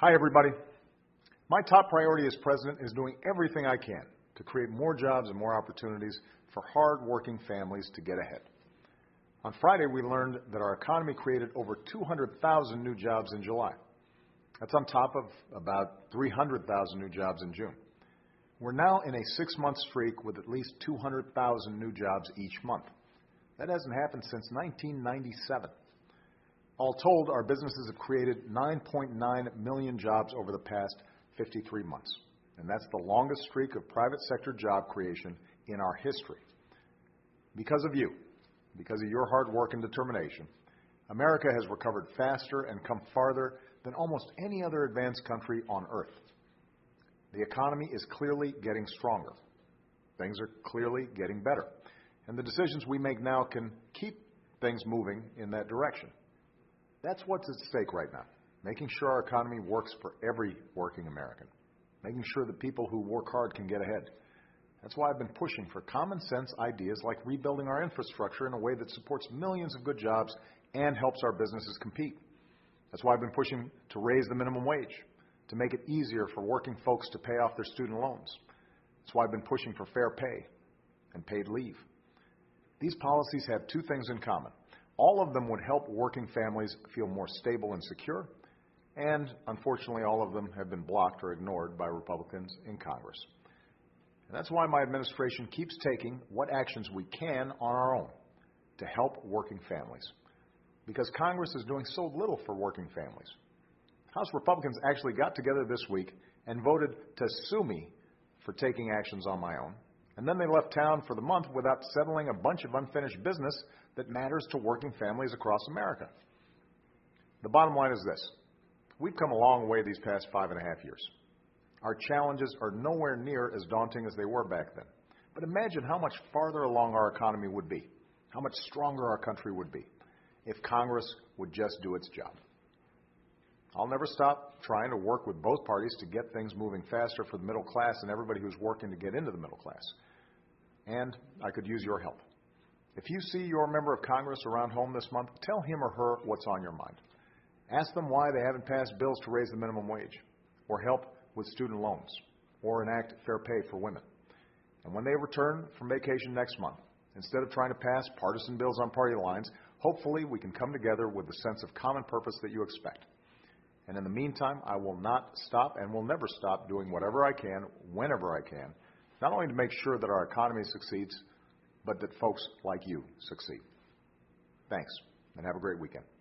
Hi, everybody. My top priority as president is doing everything I can to create more jobs and more opportunities for hard-working families to get ahead. On Friday, we learned that our economy created over 200,000 new jobs in July. That's on top of about 300,000 new jobs in June. We're now in a 6-month streak with at least 200,000 new jobs each month. That hasn't happened since 1997. All told, our businesses have created 9.9 million jobs over the past 53 months. And that's the longest streak of private sector job creation in our history. Because of you, because of your hard work and determination, America has recovered faster and come farther than almost any other advanced country on earth. The economy is clearly getting stronger. Things are clearly getting better. And the decisions we make now can keep things moving in that direction. That's what's at stake right now, making sure our economy works for every working American, making sure that people who work hard can get ahead. That's why I've been pushing for common sense ideas like rebuilding our infrastructure in a way that supports millions of good jobs and helps our businesses compete. That's why I've been pushing to raise the minimum wage, to make it easier for working folks to pay off their student loans. That's why I've been pushing for fair pay and paid leave. These policies have two things in common. All of them would help working families feel more stable and secure, and unfortunately all of them have been blocked or ignored by Republicans in Congress. And that's why my administration keeps taking what actions we can on our own to help working families, because Congress is doing so little for working families. House Republicans actually got together this week and voted to sue me for taking actions on my own, and then they left town for the month without settling a bunch of unfinished business that matters to working families across America. The bottom line is this. We've come a long way these past 5.5 years. Our challenges are nowhere near as daunting as they were back then. But imagine how much farther along our economy would be, how much stronger our country would be, if Congress would just do its job. I'll never stop trying to work with both parties to get things moving faster for the middle class and everybody who's working to get into the middle class. And I could use your help. If you see your member of Congress around home this month, tell him or her what's on your mind. Ask them why they haven't passed bills to raise the minimum wage, or help with student loans, or enact fair pay for women. And when they return from vacation next month, instead of trying to pass partisan bills on party lines, hopefully we can come together with the sense of common purpose that you expect. And in the meantime, I will not stop and will never stop doing whatever I can, whenever I can, not only to make sure that our economy succeeds, but that folks like you succeed. Thanks, and have a great weekend.